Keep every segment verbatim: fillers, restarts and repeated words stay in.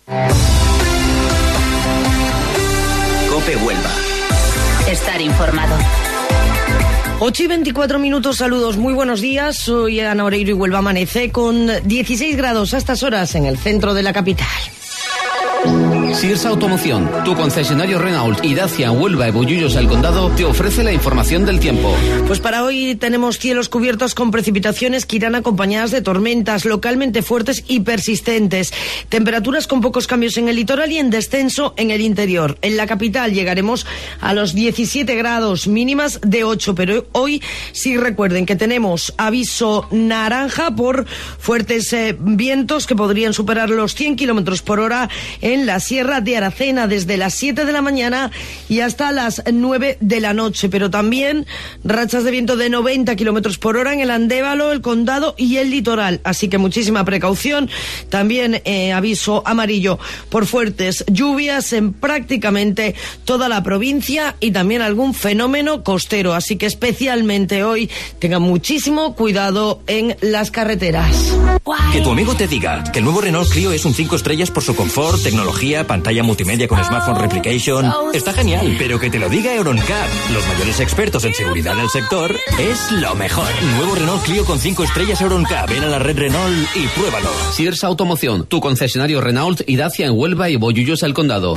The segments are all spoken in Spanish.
COPE Huelva. Estar informado. ocho y veinticuatro minutos, saludos, muy buenos días. Soy Ana Oreiro y Huelva amanece con dieciséis grados a estas horas en el centro de la capital. Sears Automoción, tu concesionario Renault y Dacia en Huelva y Bollullos del Condado, te ofrece la información del tiempo. Pues para hoy tenemos cielos cubiertos con precipitaciones que irán acompañadas de tormentas localmente fuertes y persistentes. Temperaturas con pocos cambios en el litoral y en descenso en el interior. En la capital llegaremos a los diecisiete grados, mínimas de ocho, pero hoy sí recuerden que tenemos aviso naranja por fuertes eh, vientos que podrían superar los cien kilómetros por hora en la Sierra de Aracena desde las siete de la mañana y hasta las nueve de la noche, pero también rachas de viento de noventa kilómetros por hora en el Andévalo, el Condado y el litoral, así que muchísima precaución. También eh, aviso amarillo por fuertes lluvias en prácticamente toda la provincia y también algún fenómeno costero, así que especialmente hoy tengan muchísimo cuidado en las carreteras. Que tu amigo te diga que el nuevo Renault Clio es un cinco estrellas por su confort, tecnología, pantalla multimedia con Smartphone Replication, está genial, pero que te lo diga Euroncap, los mayores expertos en seguridad del sector, es lo mejor. Nuevo Renault Clio con cinco estrellas Euroncap, ven a la red Renault y pruébalo. Sears Automoción, tu concesionario Renault y Dacia en Huelva y Bollullos del Condado.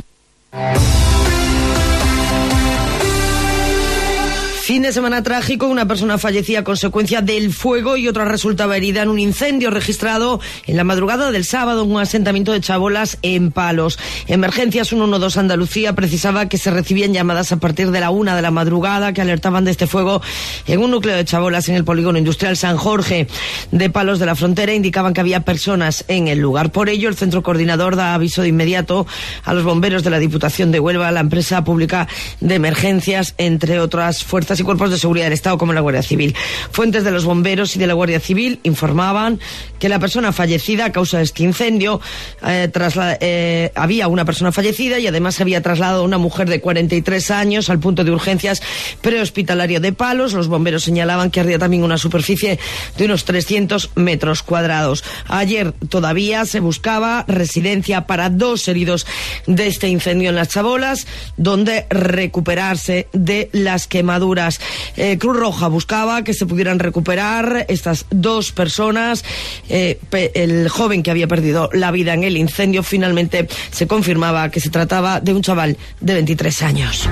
Fin de semana trágico, una persona fallecía a consecuencia del fuego y otra resultaba herida en un incendio registrado en la madrugada del sábado en un asentamiento de chabolas en Palos. Emergencias ciento doce Andalucía precisaba que se recibían llamadas a partir de la una de la madrugada que alertaban de este fuego en un núcleo de chabolas en el polígono industrial San Jorge de Palos de la Frontera. Indicaban que había personas en el lugar. Por ello, el centro coordinador da aviso de inmediato a los bomberos de la Diputación de Huelva, la empresa pública de emergencias, entre otras fuerzas y cuerpos de seguridad del Estado como la Guardia Civil. Fuentes de los bomberos y de la Guardia Civil informaban que la persona fallecida a causa de este incendio eh, trasla- eh, había una persona fallecida y además se había trasladado a una mujer de cuarenta y tres años al punto de urgencias prehospitalario de Palos. Los bomberos señalaban que ardía también una superficie de unos trescientos metros cuadrados. Ayer todavía se buscaba residencia para dos heridos de este incendio en las chabolas, donde recuperarse de las quemaduras. Eh, Cruz Roja buscaba que se pudieran recuperar estas dos personas. Eh, pe- el joven que había perdido la vida en el incendio, finalmente se confirmaba que se trataba de un chaval de veintitrés años.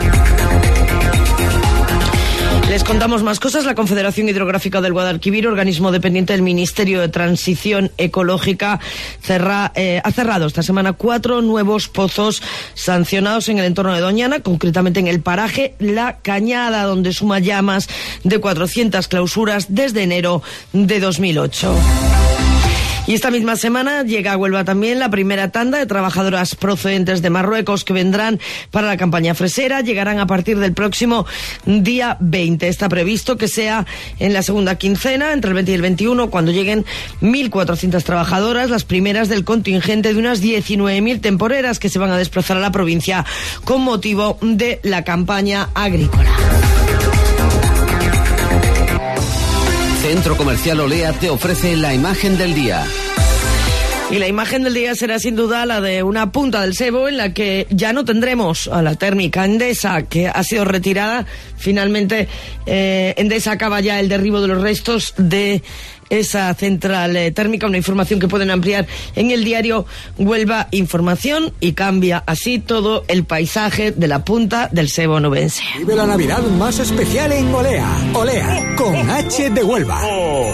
Les contamos más cosas. La Confederación Hidrográfica del Guadalquivir, organismo dependiente del Ministerio de Transición Ecológica, cerra, eh, ha cerrado esta semana cuatro nuevos pozos sancionados en el entorno de Doñana, concretamente en el paraje La Cañada, donde suma ya más de cuatrocientas clausuras desde enero de dos mil ocho. Y esta misma semana llega a Huelva también la primera tanda de trabajadoras procedentes de Marruecos que vendrán para la campaña fresera. Llegarán a partir del próximo día veinte. Está previsto que sea en la segunda quincena, entre el veinte y el veintiuno, cuando lleguen mil cuatrocientas trabajadoras, las primeras del contingente de unas diecinueve mil temporeras que se van a desplazar a la provincia con motivo de la campaña agrícola. Centro Comercial Olea te ofrece la imagen del día. Y la imagen del día será sin duda la de una punta del Sebo en la que ya no tendremos a la térmica Endesa, que ha sido retirada. Finalmente, eh, Endesa acaba ya el derribo de los restos de esa central eh, térmica, una información que pueden ampliar en el diario Huelva Información, y cambia así todo el paisaje de la punta del Sebo onubense. Vive la Navidad más especial en Olea. Olea, con H de Huelva.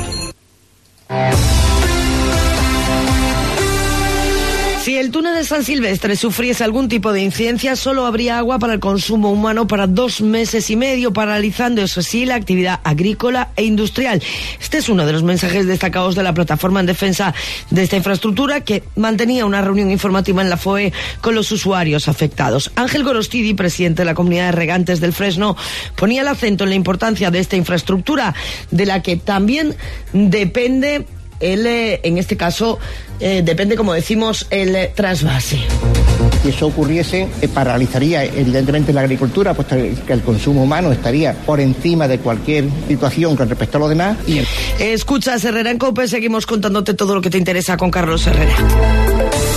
Si el túnel de San Silvestre sufriese algún tipo de incidencia, solo habría agua para el consumo humano para dos meses y medio, paralizando, eso sí, la actividad agrícola e industrial. Este es uno de los mensajes destacados de la plataforma en defensa de esta infraestructura, que mantenía una reunión informativa en la F O E con los usuarios afectados. Ángel Gorostidi, presidente de la Comunidad de Regantes del Fresno, ponía el acento en la importancia de esta infraestructura, de la que también depende el, en este caso, eh, depende, como decimos, el eh, trasvase. Si eso ocurriese, eh, paralizaría evidentemente la agricultura, puesto que el consumo humano estaría por encima de cualquier situación con respecto a lo demás. Y el... Escuchas Herrera en COPE, seguimos contándote todo lo que te interesa con Carlos Herrera.